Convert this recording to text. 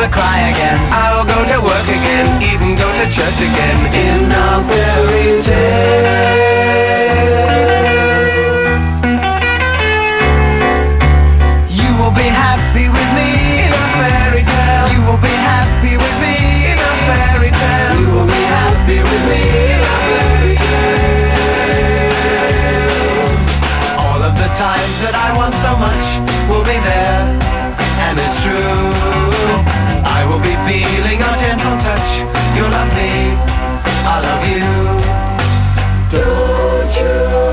cry again. I will go to work again, even go to church again. In a fairy tale, you will be happy with me in a fairy tale. You will be happy with me in a fairy tale. You will be happy with me in a fairy tale. All of the times that I want so much will be there, and it's true. I will be feeling your gentle touch. You'll love me, I love you. Don't you